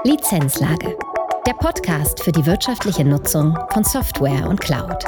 Lizenzlage. Der Podcast für die wirtschaftliche Nutzung von Software und Cloud.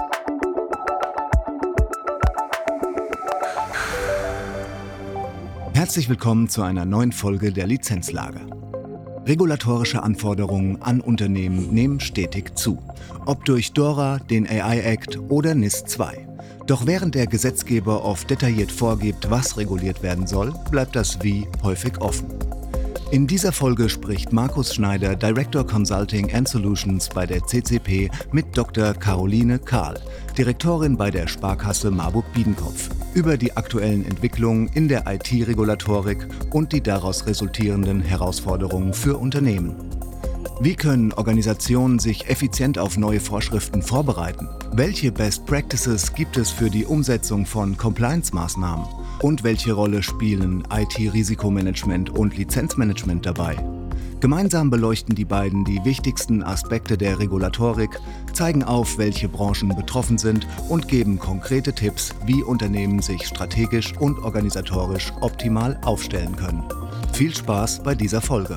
Herzlich willkommen zu einer neuen Folge der Lizenzlage. Regulatorische Anforderungen an Unternehmen nehmen stetig zu. Ob durch DORA, den AI Act oder NIS2. Doch während der Gesetzgeber oft detailliert vorgibt, was reguliert werden soll, bleibt das Wie häufig offen. In dieser Folge spricht Markus Schneider, Director Consulting and Solutions bei der CCP, mit Dr. Caroline Kahl, Direktorin bei der Sparkasse Marburg-Biedenkopf, über die aktuellen Entwicklungen in der IT-Regulatorik und die daraus resultierenden Herausforderungen für Unternehmen. Wie können Organisationen sich effizient auf neue Vorschriften vorbereiten? Welche Best Practices gibt es für die Umsetzung von Compliance-Maßnahmen? Und welche Rolle spielen IT-Risikomanagement und Lizenzmanagement dabei? Gemeinsam beleuchten die beiden die wichtigsten Aspekte der Regulatorik, zeigen auf, welche Branchen betroffen sind und geben konkrete Tipps, wie Unternehmen sich strategisch und organisatorisch optimal aufstellen können. Viel Spaß bei dieser Folge!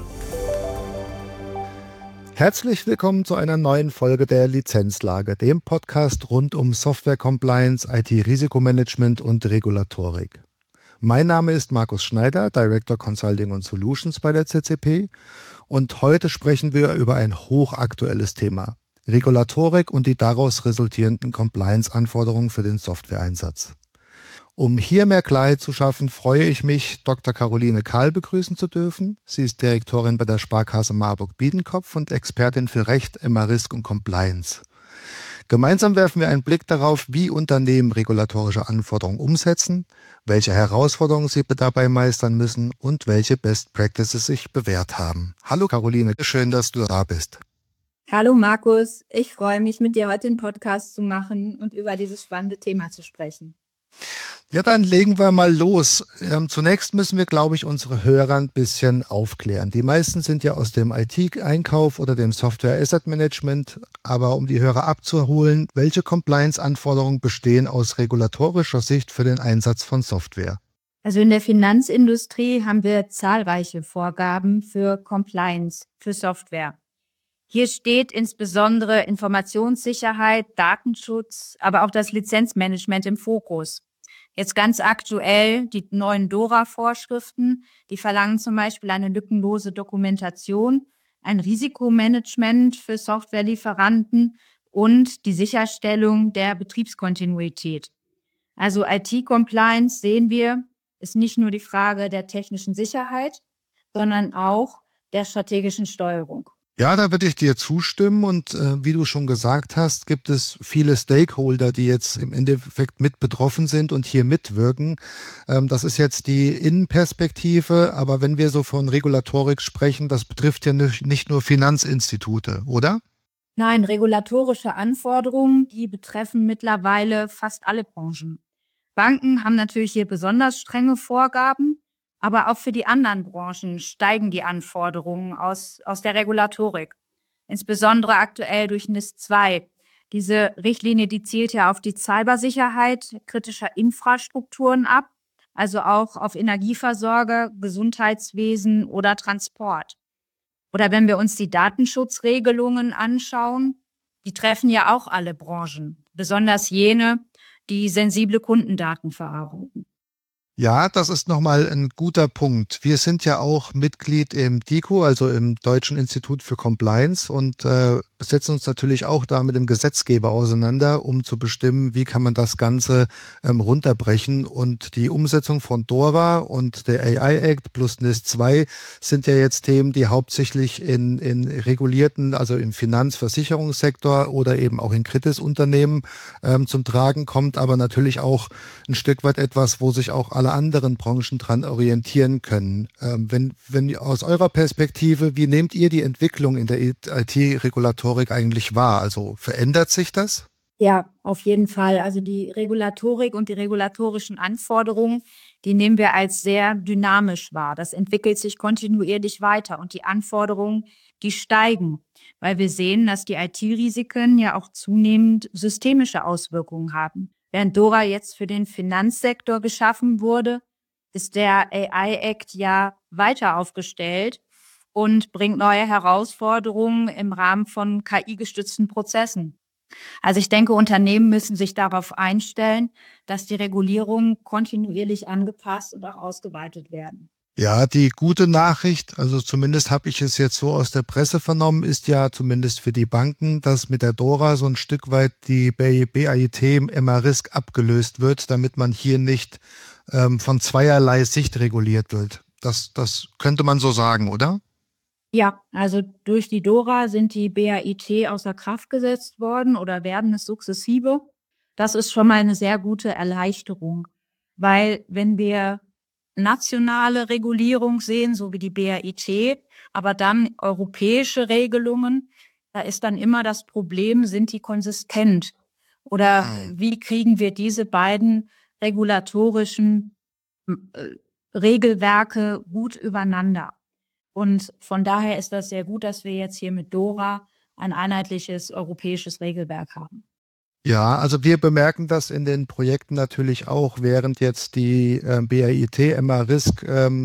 Herzlich willkommen zu einer neuen Folge der Lizenzlage, dem Podcast rund um Software Compliance, IT-Risikomanagement und Regulatorik. Mein Name ist Markus Schneider, Director Consulting und Solutions bei der CCP, und heute sprechen wir über ein hochaktuelles Thema: Regulatorik und die daraus resultierenden Compliance-Anforderungen für den Softwareeinsatz. Um hier mehr Klarheit zu schaffen, freue ich mich, Dr. Caroline Kahl begrüßen zu dürfen. Sie ist Direktorin bei der Sparkasse Marburg-Biedenkopf und Expertin für Recht, MA-Risk und Compliance. Gemeinsam werfen wir einen Blick darauf, wie Unternehmen regulatorische Anforderungen umsetzen, welche Herausforderungen sie dabei meistern müssen und welche Best Practices sich bewährt haben. Hallo Caroline, schön, dass du da bist. Hallo Markus, ich freue mich, mit dir heute den Podcast zu machen und über dieses spannende Thema zu sprechen. Ja, dann legen wir mal los. Zunächst müssen wir, glaube ich, unsere Hörer ein bisschen aufklären. Die meisten sind ja aus dem IT-Einkauf oder dem Software-Asset-Management. Aber um die Hörer abzuholen, welche Compliance-Anforderungen bestehen aus regulatorischer Sicht für den Einsatz von Software? Also in der Finanzindustrie haben wir zahlreiche Vorgaben für Compliance, für Software. Hier steht insbesondere Informationssicherheit, Datenschutz, aber auch das Lizenzmanagement im Fokus. Jetzt ganz aktuell die neuen DORA-Vorschriften, die verlangen zum Beispiel eine lückenlose Dokumentation, ein Risikomanagement für Softwarelieferanten und die Sicherstellung der Betriebskontinuität. Also IT-Compliance, sehen wir, ist nicht nur die Frage der technischen Sicherheit, sondern auch der strategischen Steuerung. Ja, da würde ich dir zustimmen und wie du schon gesagt hast, gibt es viele Stakeholder, die jetzt im Endeffekt mit betroffen sind und hier mitwirken. Das ist jetzt die Innenperspektive, aber wenn wir so von Regulatorik sprechen, das betrifft ja nicht nur Finanzinstitute, oder? Nein, regulatorische Anforderungen, die betreffen mittlerweile fast alle Branchen. Banken haben natürlich hier besonders strenge Vorgaben, aber auch für die anderen Branchen steigen die Anforderungen aus der Regulatorik. Insbesondere aktuell durch NIS2. Diese Richtlinie, die zielt ja auf die Cybersicherheit kritischer Infrastrukturen ab, also auch auf Energieversorger, Gesundheitswesen oder Transport. Oder wenn wir uns die Datenschutzregelungen anschauen, die treffen ja auch alle Branchen, besonders jene, die sensible Kundendaten verarbeiten. Ja, das ist nochmal ein guter Punkt. Wir sind ja auch Mitglied im DICO, also im Deutschen Institut für Compliance, und setzen uns natürlich auch da mit dem Gesetzgeber auseinander, um zu bestimmen, wie kann man das Ganze runterbrechen. Und die Umsetzung von DORA und der AI Act plus NIS2 sind ja jetzt Themen, die hauptsächlich in regulierten, also im Finanzversicherungssektor oder eben auch in Kritisunternehmen zum Tragen kommt, aber natürlich auch ein Stück weit etwas, wo sich auch alle anderen Branchen dran orientieren können. Wenn aus eurer Perspektive, wie nehmt ihr die Entwicklung in der IT-Regulatorik eigentlich wahr? Also verändert sich das? Ja, auf jeden Fall. Also die Regulatorik und die regulatorischen Anforderungen, die nehmen wir als sehr dynamisch wahr. Das entwickelt sich kontinuierlich weiter und die Anforderungen, die steigen, weil wir sehen, dass die IT-Risiken ja auch zunehmend systemische Auswirkungen haben. Während DORA jetzt für den Finanzsektor geschaffen wurde, ist der AI Act ja weiter aufgestellt und bringt neue Herausforderungen im Rahmen von KI-gestützten Prozessen. Also ich denke, Unternehmen müssen sich darauf einstellen, dass die Regulierungen kontinuierlich angepasst und auch ausgeweitet werden. Ja, die gute Nachricht, also zumindest habe ich es jetzt so aus der Presse vernommen, ist ja zumindest für die Banken, dass mit der DORA so ein Stück weit die BAIT im MA-Risk abgelöst wird, damit man hier nicht von zweierlei Sicht reguliert wird. Das könnte man so sagen, oder? Ja, also durch die DORA sind die BAIT außer Kraft gesetzt worden oder werden es sukzessive. Das ist schon mal eine sehr gute Erleichterung, weil wenn wir nationale Regulierung sehen, so wie die BAIT, aber dann europäische Regelungen, da ist dann immer das Problem, sind die konsistent? Oder wie kriegen wir diese beiden regulatorischen Regelwerke gut übereinander? Und von daher ist das sehr gut, dass wir jetzt hier mit DORA ein einheitliches europäisches Regelwerk haben. Ja, also wir bemerken das in den Projekten natürlich auch, während jetzt die BAIT MA-Risk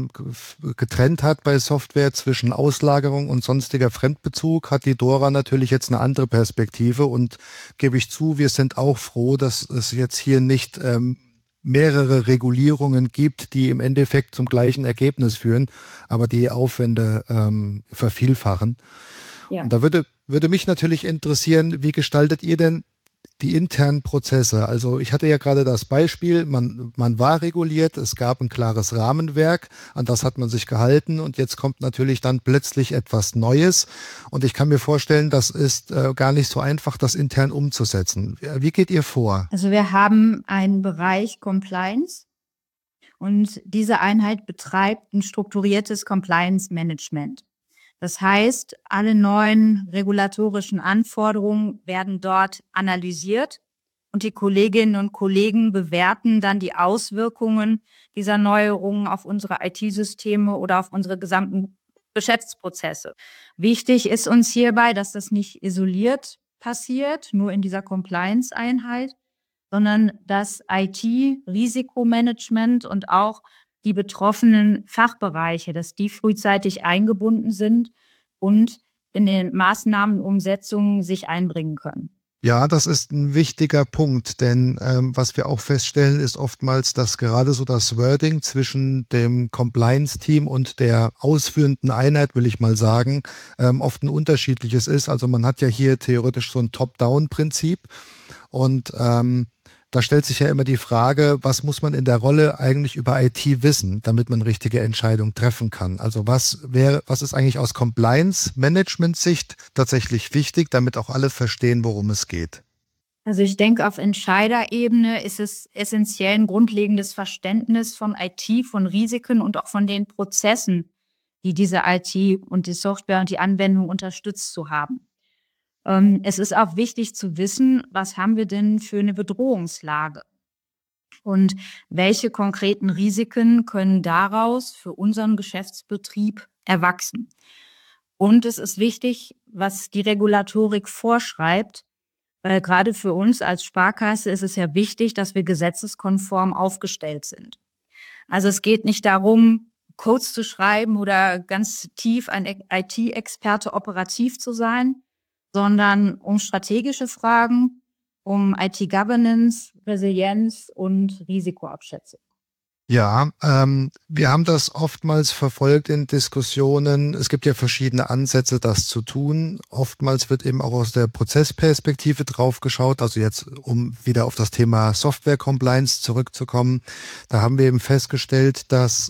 getrennt hat bei Software zwischen Auslagerung und sonstiger Fremdbezug, hat die DORA natürlich jetzt eine andere Perspektive und gebe ich zu, wir sind auch froh, dass es jetzt hier nicht mehrere Regulierungen gibt, die im Endeffekt zum gleichen Ergebnis führen, aber die Aufwände vervielfachen. Ja. Und da würde mich natürlich interessieren, wie gestaltet ihr denn die internen Prozesse? Also ich hatte ja gerade das Beispiel, man war reguliert, es gab ein klares Rahmenwerk, an das hat man sich gehalten und jetzt kommt natürlich dann plötzlich etwas Neues und ich kann mir vorstellen, das ist gar nicht so einfach, das intern umzusetzen. Wie geht ihr vor? Also wir haben einen Bereich Compliance und diese Einheit betreibt ein strukturiertes Compliance-Management. Das heißt, alle neuen regulatorischen Anforderungen werden dort analysiert und die Kolleginnen und Kollegen bewerten dann die Auswirkungen dieser Neuerungen auf unsere IT-Systeme oder auf unsere gesamten Geschäftsprozesse. Wichtig ist uns hierbei, dass das nicht isoliert passiert, nur in dieser Compliance-Einheit, sondern dass IT-Risikomanagement und auch die betroffenen Fachbereiche, dass die frühzeitig eingebunden sind und in den Maßnahmenumsetzungen sich einbringen können. Ja, das ist ein wichtiger Punkt, denn was wir auch feststellen, ist oftmals, dass gerade so das Wording zwischen dem Compliance-Team und der ausführenden Einheit, will ich mal sagen, oft ein unterschiedliches ist. Also man hat ja hier theoretisch so ein Top-Down-Prinzip und da stellt sich ja immer die Frage, was muss man in der Rolle eigentlich über IT wissen, damit man richtige Entscheidungen treffen kann? Also was ist eigentlich aus Compliance-Management-Sicht tatsächlich wichtig, damit auch alle verstehen, worum es geht? Also ich denke, auf Entscheiderebene ist es essentiell, ein grundlegendes Verständnis von IT, von Risiken und auch von den Prozessen, die diese IT und die Software und die Anwendung unterstützt zu haben. Es ist auch wichtig zu wissen, was haben wir denn für eine Bedrohungslage und welche konkreten Risiken können daraus für unseren Geschäftsbetrieb erwachsen. Und es ist wichtig, was die Regulatorik vorschreibt, weil gerade für uns als Sparkasse ist es ja wichtig, dass wir gesetzeskonform aufgestellt sind. Also es geht nicht darum, Codes zu schreiben oder ganz tief ein IT-Experte operativ zu sein, sondern um strategische Fragen, um IT-Governance, Resilienz und Risikoabschätzung. Ja, wir haben das oftmals verfolgt in Diskussionen. Es gibt ja verschiedene Ansätze, das zu tun. Oftmals wird eben auch aus der Prozessperspektive drauf geschaut. Also jetzt, um wieder auf das Thema Software Compliance zurückzukommen, da haben wir eben festgestellt, dass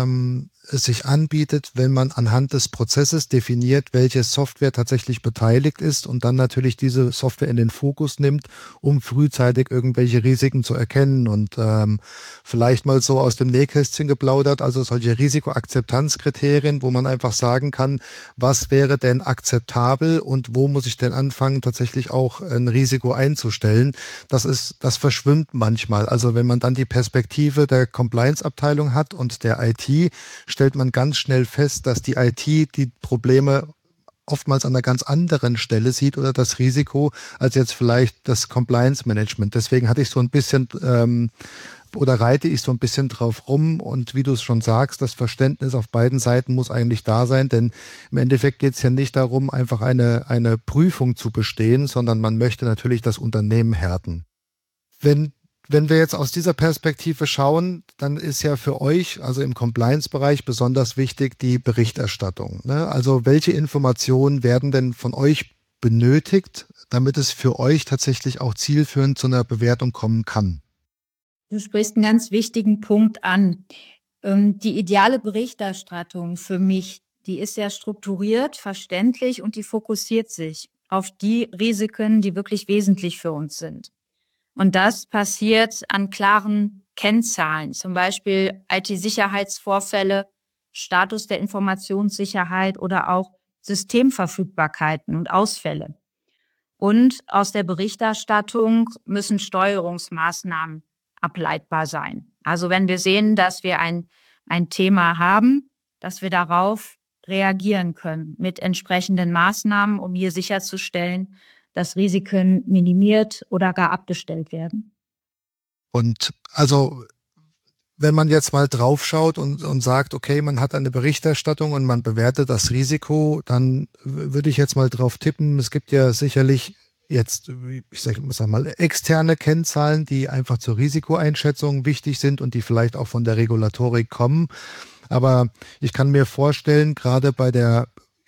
es sich anbietet, wenn man anhand des Prozesses definiert, welche Software tatsächlich beteiligt ist und dann natürlich diese Software in den Fokus nimmt, um frühzeitig irgendwelche Risiken zu erkennen und vielleicht mal so aus dem Nähkästchen geplaudert, also solche Risikoakzeptanzkriterien, wo man einfach sagen kann, was wäre denn akzeptabel und wo muss ich denn anfangen, tatsächlich auch ein Risiko einzustellen. Das verschwimmt manchmal. Also wenn man dann die Perspektive der Compliance-Abteilung hat und der IT, stellt man ganz schnell fest, dass die IT die Probleme oftmals an einer ganz anderen Stelle sieht oder das Risiko als jetzt vielleicht das Compliance-Management. Deswegen hatte ich so ein bisschen oder reite ich so ein bisschen drauf rum und wie du es schon sagst, das Verständnis auf beiden Seiten muss eigentlich da sein, denn im Endeffekt geht es ja nicht darum, einfach eine Prüfung zu bestehen, sondern man möchte natürlich das Unternehmen härten. Wenn wir jetzt aus dieser Perspektive schauen, dann ist ja für euch, also im Compliance-Bereich, besonders wichtig die Berichterstattung, ne? Also welche Informationen werden denn von euch benötigt, damit es für euch tatsächlich auch zielführend zu einer Bewertung kommen kann? Du sprichst einen ganz wichtigen Punkt an. Die ideale Berichterstattung für mich, die ist sehr strukturiert, verständlich und die fokussiert sich auf die Risiken, die wirklich wesentlich für uns sind. Und das passiert an klaren Kennzahlen, zum Beispiel IT-Sicherheitsvorfälle, Status der Informationssicherheit oder auch Systemverfügbarkeiten und Ausfälle. Und aus der Berichterstattung müssen Steuerungsmaßnahmen ableitbar sein. Also wenn wir sehen, dass wir ein Thema haben, dass wir darauf reagieren können mit entsprechenden Maßnahmen, um hier sicherzustellen, dass Risiken minimiert oder gar abgestellt werden. Und also, wenn man jetzt mal draufschaut und sagt, okay, man hat eine Berichterstattung und man bewertet das Risiko, dann würde ich jetzt mal drauf tippen, es gibt ja sicherlich jetzt, ich sag mal, externe Kennzahlen, die einfach zur Risikoeinschätzung wichtig sind und die vielleicht auch von der Regulatorik kommen. Aber ich kann mir vorstellen, gerade bei der,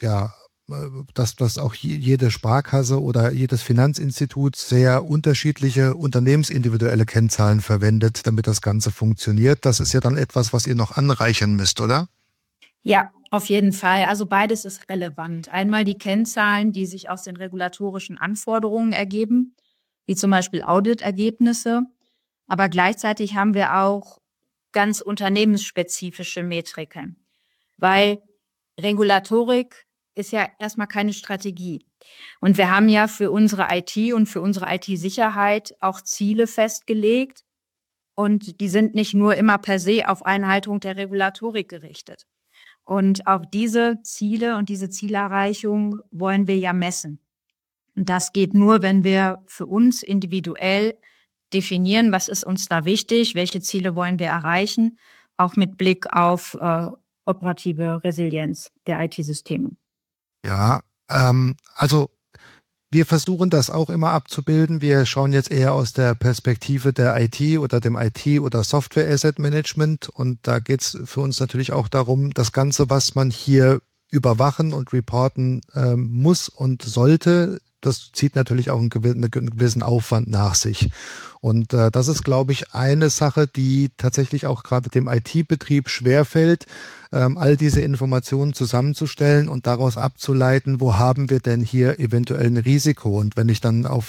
dass auch jede Sparkasse oder jedes Finanzinstitut sehr unterschiedliche unternehmensindividuelle Kennzahlen verwendet, damit das Ganze funktioniert. Das ist ja dann etwas, was ihr noch anreichern müsst, oder? Ja, auf jeden Fall. Also beides ist relevant. Einmal die Kennzahlen, die sich aus den regulatorischen Anforderungen ergeben, wie zum Beispiel Auditergebnisse. Aber gleichzeitig haben wir auch ganz unternehmensspezifische Metriken, weil Regulatorik ist ja erstmal keine Strategie. Und wir haben ja für unsere IT und für unsere IT-Sicherheit auch Ziele festgelegt. Und die sind nicht nur immer per se auf Einhaltung der Regulatorik gerichtet. Und auf diese Ziele und diese Zielerreichung wollen wir ja messen. Und das geht nur, wenn wir für uns individuell definieren, was ist uns da wichtig, welche Ziele wollen wir erreichen, auch mit Blick auf operative Resilienz der IT-Systeme. Ja, also wir versuchen das auch immer abzubilden. Wir schauen jetzt eher aus der Perspektive der IT oder dem IT- oder Software-Asset-Management. Und da geht es für uns natürlich auch darum, das Ganze, was man hier überwachen und reporten muss und sollte, das zieht natürlich auch einen gewissen Aufwand nach sich. Und das ist, glaube ich, eine Sache, die tatsächlich auch gerade dem IT-Betrieb schwerfällt, all diese Informationen zusammenzustellen und daraus abzuleiten, wo haben wir denn hier eventuell ein Risiko? Und wenn ich dann auf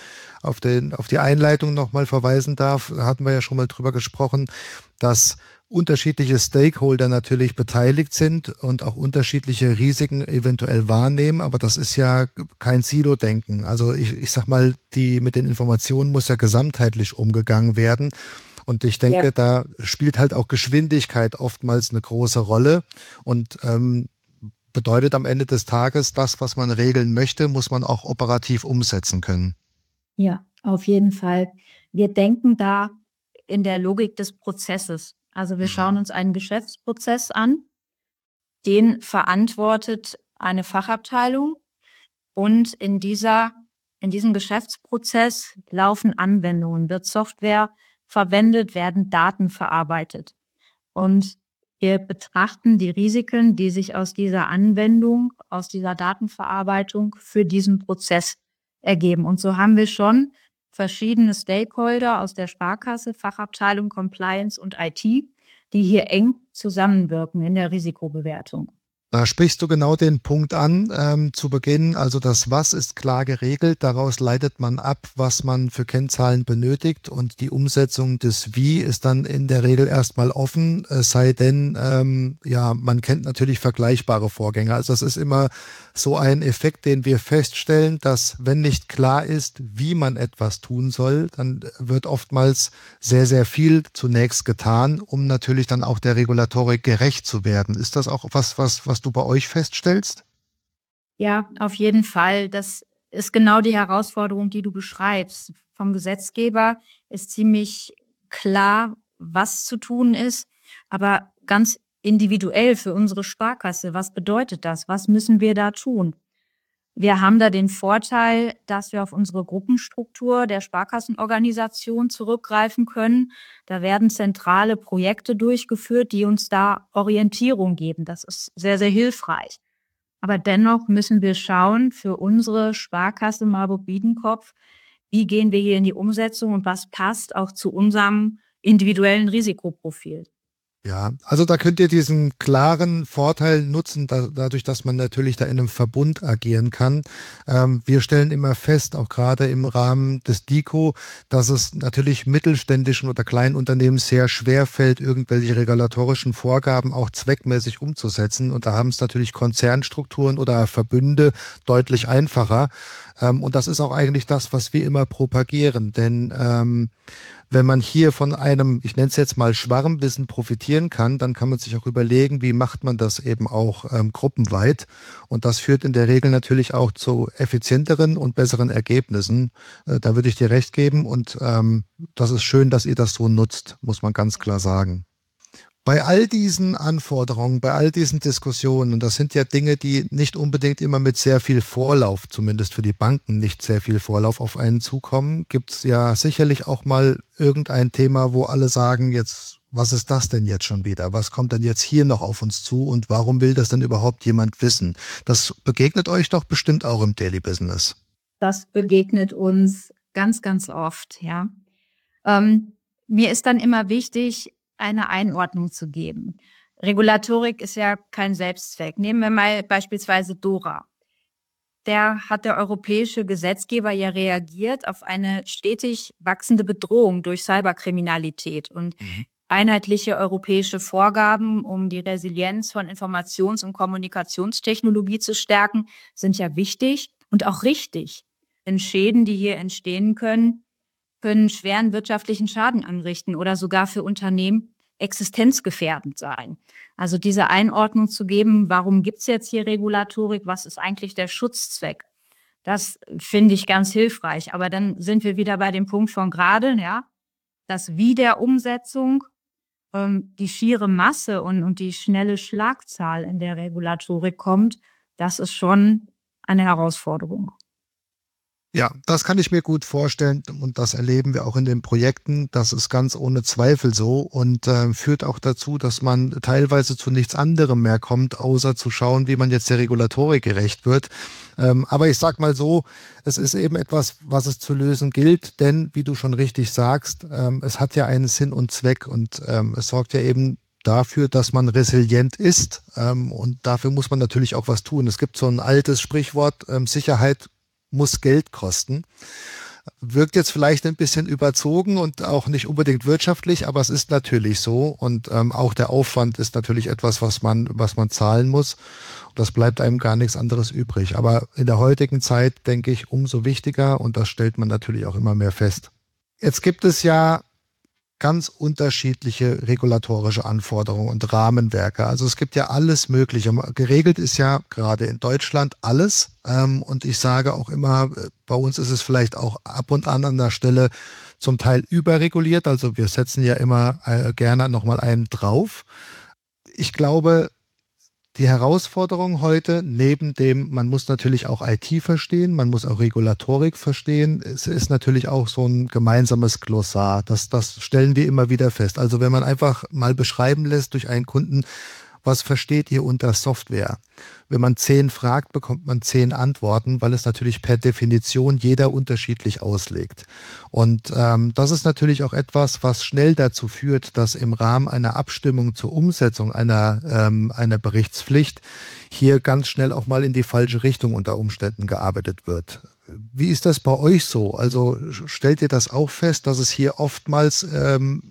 die Einleitung nochmal verweisen darf, hatten wir ja schon mal drüber gesprochen, dass unterschiedliche Stakeholder natürlich beteiligt sind und auch unterschiedliche Risiken eventuell wahrnehmen, aber das ist ja kein Silo-Denken. Also ich sag mal, mit den Informationen muss ja gesamtheitlich umgegangen werden. Und ich denke, Da spielt halt auch Geschwindigkeit oftmals eine große Rolle und bedeutet am Ende des Tages, das, was man regeln möchte, muss man auch operativ umsetzen können. Ja, auf jeden Fall. Wir denken da in der Logik des Prozesses. Also wir schauen uns einen Geschäftsprozess an, den verantwortet eine Fachabteilung und in diesem Geschäftsprozess laufen Anwendungen, wird Software verwendet, werden Daten verarbeitet. Und wir betrachten die Risiken, die sich aus dieser Anwendung, aus dieser Datenverarbeitung für diesen Prozess ergeben. Und so haben wir schon verschiedene Stakeholder aus der Sparkasse, Fachabteilung, Compliance und IT, die hier eng zusammenwirken in der Risikobewertung. Da sprichst du genau den Punkt an, zu Beginn. Also das Was ist klar geregelt. Daraus leitet man ab, was man für Kennzahlen benötigt. Und die Umsetzung des Wie ist dann in der Regel erstmal offen. Es sei denn, man kennt natürlich vergleichbare Vorgänge. Also das ist immer so ein Effekt, den wir feststellen, dass wenn nicht klar ist, wie man etwas tun soll, dann wird oftmals sehr, sehr viel zunächst getan, um natürlich dann auch der Regulatorik gerecht zu werden. Ist das auch was du bei euch feststellst? Ja, auf jeden Fall. Das ist genau die Herausforderung, die du beschreibst. Vom Gesetzgeber ist ziemlich klar was zu tun ist, aber ganz individuell für unsere Sparkasse. Was bedeutet das? Was müssen wir da tun? Wir haben da den Vorteil, dass wir auf unsere Gruppenstruktur der Sparkassenorganisation zurückgreifen können. Da werden zentrale Projekte durchgeführt, die uns da Orientierung geben. Das ist sehr, sehr hilfreich. Aber dennoch müssen wir schauen, für unsere Sparkasse Marburg-Biedenkopf, wie gehen wir hier in die Umsetzung und was passt auch zu unserem individuellen Risikoprofil. Ja, also da könnt ihr diesen klaren Vorteil nutzen, dadurch, dass man natürlich da in einem Verbund agieren kann. Wir stellen immer fest, auch gerade im Rahmen des DIKO, dass es natürlich mittelständischen oder kleinen Unternehmen sehr schwer fällt, irgendwelche regulatorischen Vorgaben auch zweckmäßig umzusetzen. Und da haben es natürlich Konzernstrukturen oder Verbünde deutlich einfacher. Und das ist auch eigentlich das, was wir immer propagieren. Denn wenn man hier von einem, ich nenne es jetzt mal Schwarmwissen profitieren kann, dann kann man sich auch überlegen, wie macht man das eben auch gruppenweit. Und das führt in der Regel natürlich auch zu effizienteren und besseren Ergebnissen. Da würde ich dir recht geben. Und das ist schön, dass ihr das so nutzt, muss man ganz klar sagen. Bei all diesen Anforderungen, bei all diesen Diskussionen, und das sind ja Dinge, die nicht unbedingt immer mit sehr viel Vorlauf, zumindest für die Banken nicht sehr viel Vorlauf auf einen zukommen, gibt es ja sicherlich auch mal irgendein Thema, wo alle sagen, jetzt, was ist das denn jetzt schon wieder? Was kommt denn jetzt hier noch auf uns zu und warum will das denn überhaupt jemand wissen? Das begegnet euch doch bestimmt auch im Daily Business. Das begegnet uns ganz, ganz oft, ja. Mir ist dann immer wichtig, eine Einordnung zu geben. Regulatorik ist ja kein Selbstzweck. Nehmen wir mal beispielsweise DORA. Der europäische Gesetzgeber ja reagiert auf eine stetig wachsende Bedrohung durch Cyberkriminalität und einheitliche europäische Vorgaben, um die Resilienz von Informations- und Kommunikationstechnologie zu stärken, sind ja wichtig und auch richtig. Denn Schäden, die hier entstehen können schweren wirtschaftlichen Schaden anrichten oder sogar für Unternehmen existenzgefährdend sein. Also diese Einordnung zu geben, warum gibt es jetzt hier Regulatorik, was ist eigentlich der Schutzzweck? Das finde ich ganz hilfreich. Aber dann sind wir wieder bei dem Punkt von gerade, ja, dass wie der Umsetzung die schiere Masse und die schnelle Schlagzahl in der Regulatorik kommt, das ist schon eine Herausforderung. Ja, das kann ich mir gut vorstellen und das erleben wir auch in den Projekten. Das ist ganz ohne Zweifel so und führt auch dazu, dass man teilweise zu nichts anderem mehr kommt, außer zu schauen, wie man jetzt der Regulatorik gerecht wird. Aber ich sag mal so, es ist eben etwas, was es zu lösen gilt, denn wie du schon richtig sagst, es hat ja einen Sinn und Zweck und es sorgt ja eben dafür, dass man resilient ist und dafür muss man natürlich auch was tun. Es gibt so ein altes Sprichwort, Sicherheit muss Geld kosten. Wirkt jetzt vielleicht ein bisschen überzogen und auch nicht unbedingt wirtschaftlich, aber es ist natürlich so und auch der Aufwand ist natürlich etwas, was man zahlen muss. Und das bleibt einem gar nichts anderes übrig. Aber in der heutigen Zeit denke ich umso wichtiger und das stellt man natürlich auch immer mehr fest. Jetzt gibt es ja ganz unterschiedliche regulatorische Anforderungen und Rahmenwerke. Also es gibt ja alles Mögliche. Geregelt ist ja gerade in Deutschland alles. Und ich sage auch immer, bei uns ist es vielleicht auch ab und an der Stelle zum Teil überreguliert. Also wir setzen ja immer gerne nochmal einen drauf. Ich glaube, die Herausforderung heute, neben dem, man muss natürlich auch IT verstehen, man muss auch Regulatorik verstehen, es ist natürlich auch so ein gemeinsames Glossar. Das stellen wir immer wieder fest. Also wenn man einfach mal beschreiben lässt durch einen Kunden, was versteht ihr unter Software? Wenn man 10 fragt, bekommt man 10 Antworten, weil es natürlich per Definition jeder unterschiedlich auslegt. Und das ist natürlich auch etwas, was schnell dazu führt, dass im Rahmen einer Abstimmung zur Umsetzung einer Berichtspflicht hier ganz schnell auch mal in die falsche Richtung unter Umständen gearbeitet wird. Wie ist das bei euch so? Also stellt ihr das auch fest, dass es hier oftmals an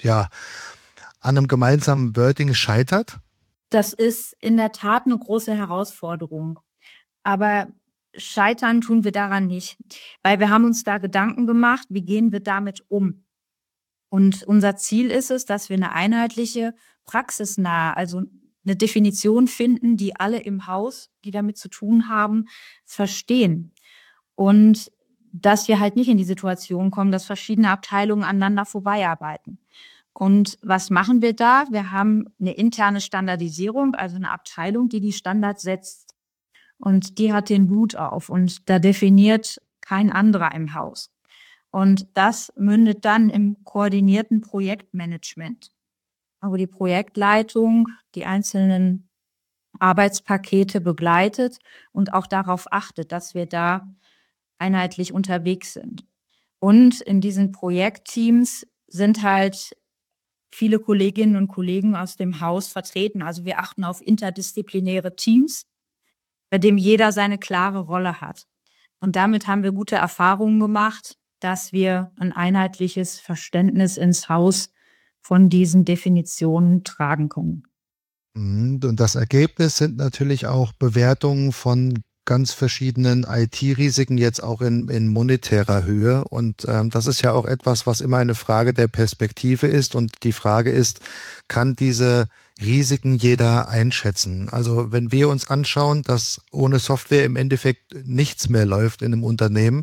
einem gemeinsamen Wording scheitert? Das ist in der Tat eine große Herausforderung. Aber scheitern tun wir daran nicht, weil wir haben uns da Gedanken gemacht, wie gehen wir damit um? Und unser Ziel ist es, dass wir eine einheitliche, praxisnahe, also eine Definition finden, die alle im Haus, die damit zu tun haben, verstehen. Und dass wir halt nicht in die Situation kommen, dass verschiedene Abteilungen aneinander vorbeiarbeiten. Und was machen wir da? Wir haben eine interne Standardisierung, also eine Abteilung, die Standards setzt. Und die hat den Hut auf und da definiert kein anderer im Haus. Und das mündet dann im koordinierten Projektmanagement, wo die Projektleitung die einzelnen Arbeitspakete begleitet und auch darauf achtet, dass wir da einheitlich unterwegs sind. Und in diesen Projektteams sind halt viele Kolleginnen und Kollegen aus dem Haus vertreten. Also wir achten auf interdisziplinäre Teams, bei dem jeder seine klare Rolle hat. Und damit haben wir gute Erfahrungen gemacht, dass wir ein einheitliches Verständnis ins Haus von diesen Definitionen tragen können. Und das Ergebnis sind natürlich auch Bewertungen von ganz verschiedenen IT-Risiken, jetzt auch in monetärer Höhe. Und das ist ja auch etwas, was immer eine Frage der Perspektive ist. Und die Frage ist, kann diese Risiken jeder einschätzen? Also wenn wir uns anschauen, dass ohne Software im Endeffekt nichts mehr läuft in einem Unternehmen,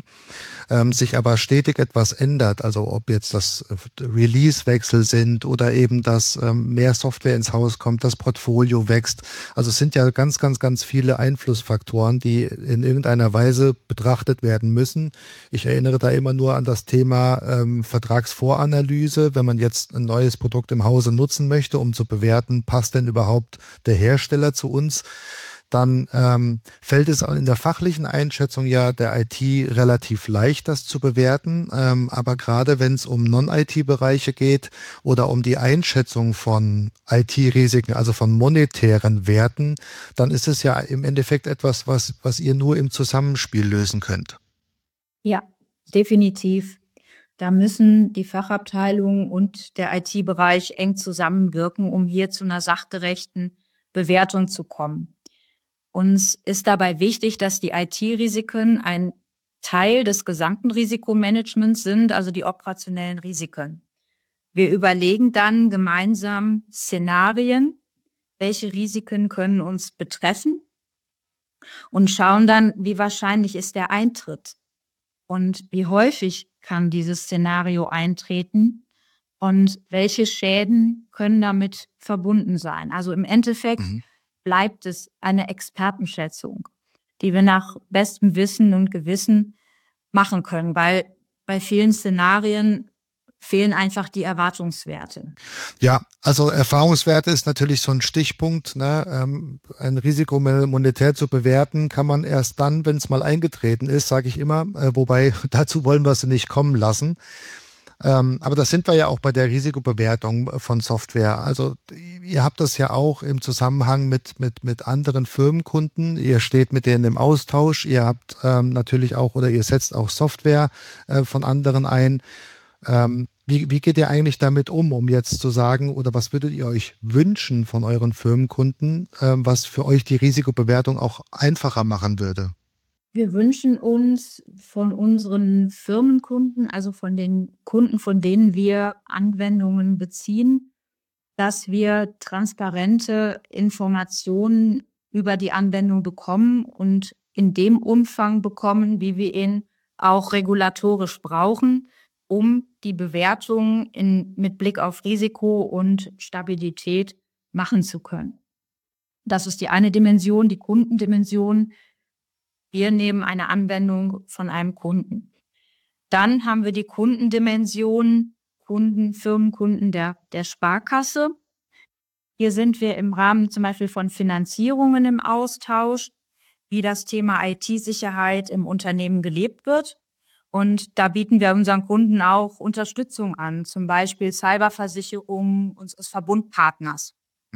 sich aber stetig etwas ändert, also ob jetzt das Release-Wechsel sind oder eben, dass mehr Software ins Haus kommt, das Portfolio wächst. Also es sind ja ganz, ganz, ganz viele Einflussfaktoren, die in irgendeiner Weise betrachtet werden müssen. Ich erinnere da immer nur an das Thema Vertragsvoranalyse, wenn man jetzt ein neues Produkt im Hause nutzen möchte, um zu bewerten, passt denn überhaupt der Hersteller zu uns? Dann fällt es in der fachlichen Einschätzung ja der IT relativ leicht, das zu bewerten. Aber gerade wenn es um Non-IT-Bereiche geht oder um die Einschätzung von IT-Risiken, also von monetären Werten, dann ist es ja im Endeffekt etwas, was ihr nur im Zusammenspiel lösen könnt. Ja, definitiv. Da müssen die Fachabteilungen und der IT-Bereich eng zusammenwirken, um hier zu einer sachgerechten Bewertung zu kommen. Uns ist dabei wichtig, dass die IT-Risiken ein Teil des gesamten Risikomanagements sind, also die operationellen Risiken. Wir überlegen dann gemeinsam Szenarien, welche Risiken können uns betreffen und schauen dann, wie wahrscheinlich ist der Eintritt und wie häufig kann dieses Szenario eintreten und welche Schäden können damit verbunden sein. Also im Endeffekt bleibt es eine Expertenschätzung, die wir nach bestem Wissen und Gewissen machen können, weil bei vielen Szenarien fehlen einfach die Erwartungswerte. Ja, also Erfahrungswerte ist natürlich so ein Stichpunkt. Ne? Ein Risiko monetär zu bewerten kann man erst dann, wenn es mal eingetreten ist, sage ich immer. Wobei dazu wollen wir es nicht kommen lassen. Aber das sind wir ja auch bei der Risikobewertung von Software. Also ihr habt das ja auch im Zusammenhang mit anderen Firmenkunden. Ihr steht mit denen im Austausch. Ihr habt natürlich auch oder ihr setzt auch Software von anderen ein. Wie geht ihr eigentlich damit um jetzt zu sagen, oder was würdet ihr euch wünschen von euren Firmenkunden, was für euch die Risikobewertung auch einfacher machen würde? Wir wünschen uns von unseren Firmenkunden, also von den Kunden, von denen wir Anwendungen beziehen, dass wir transparente Informationen über die Anwendung bekommen und in dem Umfang bekommen, wie wir ihn auch regulatorisch brauchen, um die Bewertung mit Blick auf Risiko und Stabilität machen zu können. Das ist die eine Dimension, die Kundendimension. Wir nehmen eine Anwendung von einem Kunden. Dann haben wir die Kundendimension, Firmenkunden der Sparkasse. Hier sind wir im Rahmen zum Beispiel von Finanzierungen im Austausch, wie das Thema IT-Sicherheit im Unternehmen gelebt wird. Und da bieten wir unseren Kunden auch Unterstützung an, zum Beispiel Cyberversicherung unseres Verbundpartners.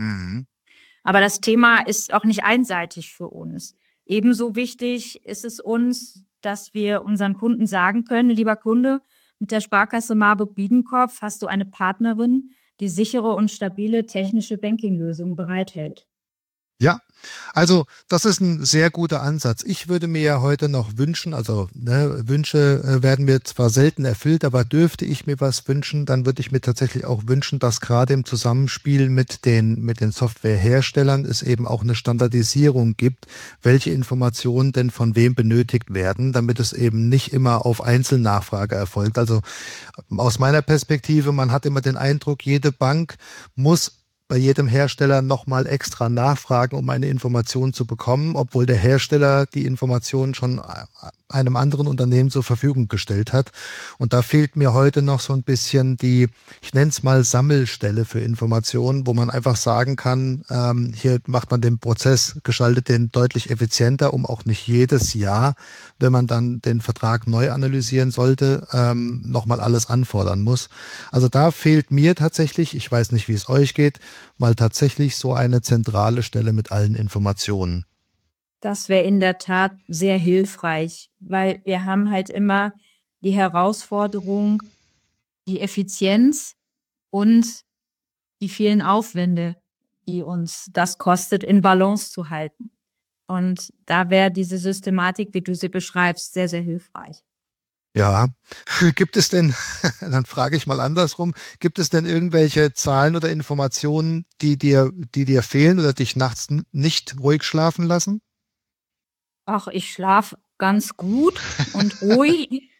Aber das Thema ist auch nicht einseitig für uns. Ebenso wichtig ist es uns, dass wir unseren Kunden sagen können, lieber Kunde, mit der Sparkasse Marburg-Biedenkopf hast du eine Partnerin, die sichere und stabile technische Banking-Lösungen bereithält. Ja, also das ist ein sehr guter Ansatz. Ich würde mir ja heute noch wünschen, Wünsche werden mir zwar selten erfüllt, aber dürfte ich mir was wünschen, dann würde ich mir tatsächlich auch wünschen, dass gerade im Zusammenspiel mit den Softwareherstellern es eben auch eine Standardisierung gibt, welche Informationen denn von wem benötigt werden, damit es eben nicht immer auf Einzelnachfrage erfolgt. Also aus meiner Perspektive, man hat immer den Eindruck, jede Bank muss bei jedem Hersteller nochmal extra nachfragen, um eine Information zu bekommen, obwohl der Hersteller die Information schon einem anderen Unternehmen zur Verfügung gestellt hat. Und da fehlt mir heute noch so ein bisschen die, ich nenne es mal Sammelstelle für Informationen, wo man einfach sagen kann, hier macht man den Prozess, gestaltet den deutlich effizienter, um auch nicht jedes Jahr, wenn man dann den Vertrag neu analysieren sollte, nochmal alles anfordern muss. Also da fehlt mir tatsächlich, ich weiß nicht, wie es euch geht, mal tatsächlich so eine zentrale Stelle mit allen Informationen. Das wäre in der Tat sehr hilfreich, weil wir haben halt immer die Herausforderung, die Effizienz und die vielen Aufwände, die uns das kostet, in Balance zu halten. Und da wäre diese Systematik, wie du sie beschreibst, sehr, sehr hilfreich. Ja, gibt es denn, dann frage ich mal andersrum, gibt es denn irgendwelche Zahlen oder Informationen, die dir fehlen oder dich nachts nicht ruhig schlafen lassen? Ach, ich schlafe ganz gut und ruhig,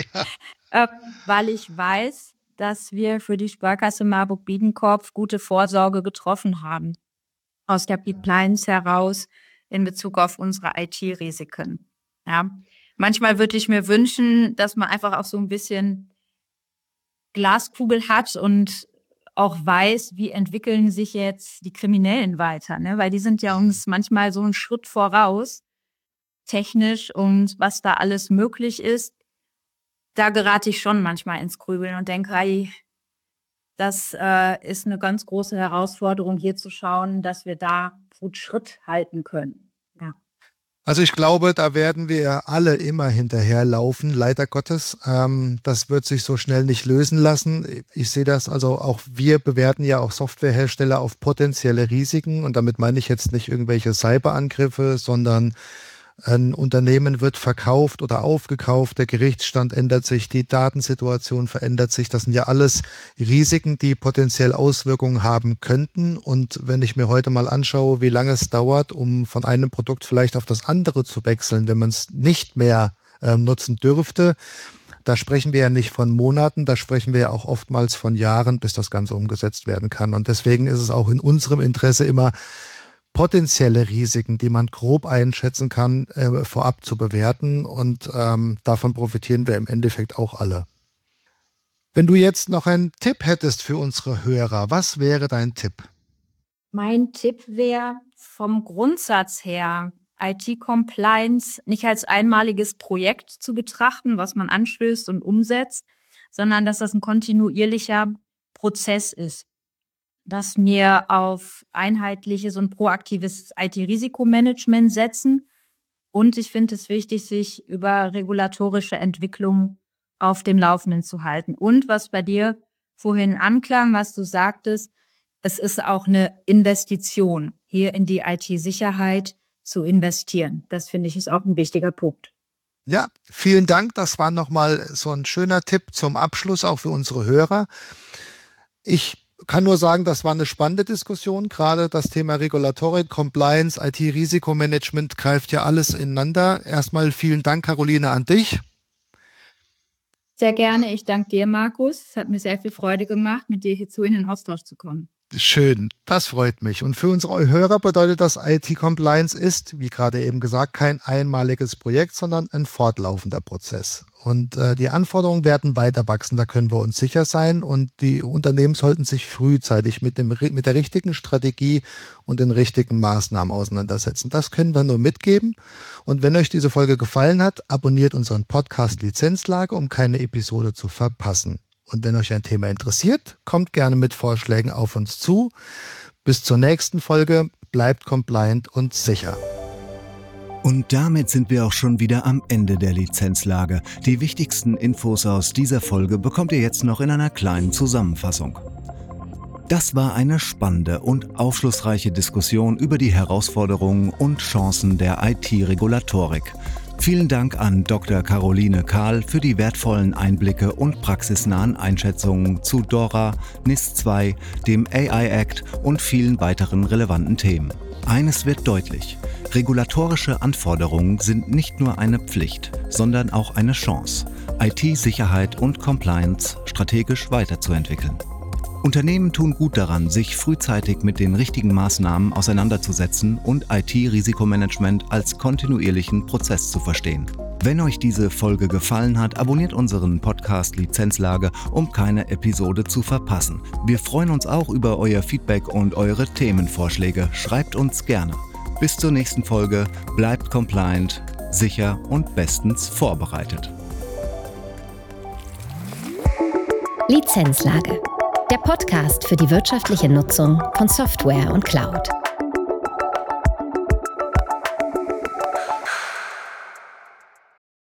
weil ich weiß, dass wir für die Sparkasse Marburg-Biedenkopf gute Vorsorge getroffen haben. Aus der Compliance heraus in Bezug auf unsere IT-Risiken. Ja. Manchmal würde ich mir wünschen, dass man einfach auch so ein bisschen Glaskugel hat und auch weiß, wie entwickeln sich jetzt die Kriminellen weiter, ne? Weil die sind ja uns manchmal so einen Schritt voraus, technisch und was da alles möglich ist. Da gerate ich schon manchmal ins Grübeln und denke, hey, das ist eine ganz große Herausforderung, hier zu schauen, dass wir da gut Schritt halten können. Ja. Also ich glaube, da werden wir alle immer hinterherlaufen, leider Gottes. Das wird sich so schnell nicht lösen lassen. Ich sehe das, also auch wir bewerten ja auch Softwarehersteller auf potenzielle Risiken. Und damit meine ich jetzt nicht irgendwelche Cyberangriffe, sondern ein Unternehmen wird verkauft oder aufgekauft, der Gerichtsstand ändert sich, die Datensituation verändert sich. Das sind ja alles Risiken, die potenziell Auswirkungen haben könnten. Und wenn ich mir heute mal anschaue, wie lange es dauert, um von einem Produkt vielleicht auf das andere zu wechseln, wenn man es nicht mehr nutzen dürfte, da sprechen wir ja nicht von Monaten, da sprechen wir ja auch oftmals von Jahren, bis das Ganze umgesetzt werden kann. Und deswegen ist es auch in unserem Interesse immer, potenzielle Risiken, die man grob einschätzen kann, vorab zu bewerten. Und davon profitieren wir im Endeffekt auch alle. Wenn du jetzt noch einen Tipp hättest für unsere Hörer, was wäre dein Tipp? Mein Tipp wäre vom Grundsatz her, IT-Compliance nicht als einmaliges Projekt zu betrachten, was man anstößt und umsetzt, sondern dass das ein kontinuierlicher Prozess ist. Dass wir auf einheitliches und proaktives IT-Risikomanagement setzen. Und ich finde es wichtig, sich über regulatorische Entwicklungen auf dem Laufenden zu halten. Und was bei dir vorhin anklang, was du sagtest, es ist auch eine Investition, hier in die IT-Sicherheit zu investieren. Das finde ich ist auch ein wichtiger Punkt. Ja, vielen Dank. Das war nochmal so ein schöner Tipp zum Abschluss, auch für unsere Hörer. Ich kann nur sagen, das war eine spannende Diskussion. Gerade das Thema Regulatorik, Compliance, IT-Risikomanagement greift ja alles ineinander. Erstmal vielen Dank, Caroline, an dich. Sehr gerne. Ich danke dir, Markus. Es hat mir sehr viel Freude gemacht, mit dir hierzu in den Austausch zu kommen. Schön, das freut mich. Und für unsere Hörer bedeutet das, IT-Compliance ist, wie gerade eben gesagt, kein einmaliges Projekt, sondern ein fortlaufender Prozess. Und die Anforderungen werden weiter wachsen, da können wir uns sicher sein. Und die Unternehmen sollten sich frühzeitig mit der richtigen Strategie und den richtigen Maßnahmen auseinandersetzen. Das können wir nur mitgeben. Und wenn euch diese Folge gefallen hat, abonniert unseren Podcast Lizenzlage, um keine Episode zu verpassen. Und wenn euch ein Thema interessiert, kommt gerne mit Vorschlägen auf uns zu. Bis zur nächsten Folge, bleibt compliant und sicher. Und damit sind wir auch schon wieder am Ende der Lizenzlage. Die wichtigsten Infos aus dieser Folge bekommt ihr jetzt noch in einer kleinen Zusammenfassung. Das war eine spannende und aufschlussreiche Diskussion über die Herausforderungen und Chancen der IT-Regulatorik. Vielen Dank an Dr. Caroline Kahl für die wertvollen Einblicke und praxisnahen Einschätzungen zu DORA, NIS2, dem AI Act und vielen weiteren relevanten Themen. Eines wird deutlich: Regulatorische Anforderungen sind nicht nur eine Pflicht, sondern auch eine Chance, IT-Sicherheit und Compliance strategisch weiterzuentwickeln. Unternehmen tun gut daran, sich frühzeitig mit den richtigen Maßnahmen auseinanderzusetzen und IT-Risikomanagement als kontinuierlichen Prozess zu verstehen. Wenn euch diese Folge gefallen hat, abonniert unseren Podcast Lizenzlage, um keine Episode zu verpassen. Wir freuen uns auch über euer Feedback und eure Themenvorschläge. Schreibt uns gerne. Bis zur nächsten Folge, bleibt compliant, sicher und bestens vorbereitet. Lizenzlage. Der Podcast für die wirtschaftliche Nutzung von Software und Cloud.